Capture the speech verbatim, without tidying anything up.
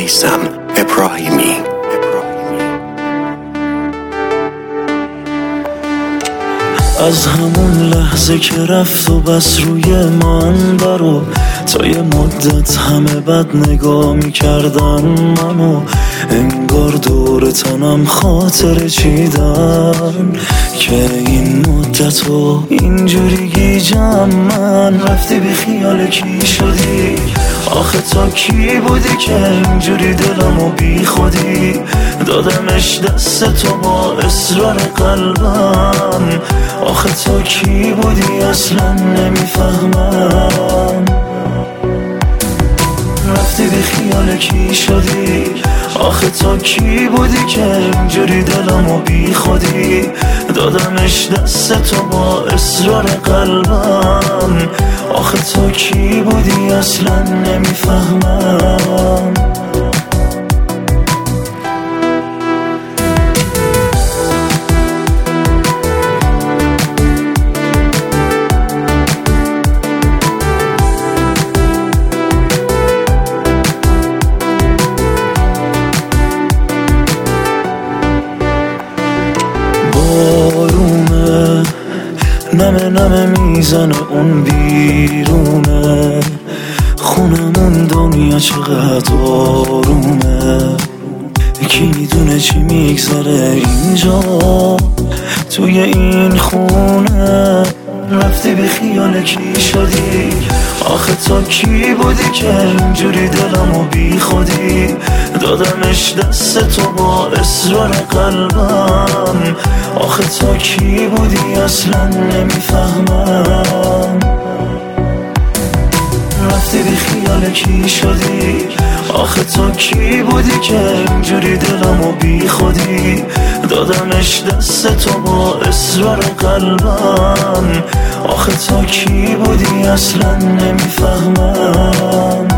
میثم ابراهیمی. از همون لحظه که رفت و بس روی من برو، تا یه مدت همه بد نگاه میکردن منو، انگار دور تنم خاطر چیدن که این مدت و اینجوری گیجم من. رفتی بی خیال کی شدی؟ آخه تا کی بودی که اینجوری دلمو بی خودی دادمش دست تو با اصرار قلبم؟ آخه تا کی بودی اصلا نمیفهمم. رفتی بی خیال کی شدی؟ آخه تا کی بودی که اینجوری دلمو بی خودی دادمش دست تو با اصرار قلبم؟ آخه تا کی بودی اصلا نمیفهمم. بارونه نمه نمه میزنه اون بیرونه، خونمون دنیا چقدر آرومه، کی میدونه چی میگذره اینجا توی این خونه. رفتی بی خیال کی شدی؟ آخه تا کی بودی که اینجوری دلمو بی خودی دادمش دست تو با اصرار قلبم؟ آخه تا کی بودی اصلا نمیفهمم. رفتی بی خیال کی شدی؟ آخه تا کی بودی که اینجوری دلمو بی خودی دادمش دست تو با اصرار قلبم؟ آخه تا کی بودی اصلا نمیفهمم.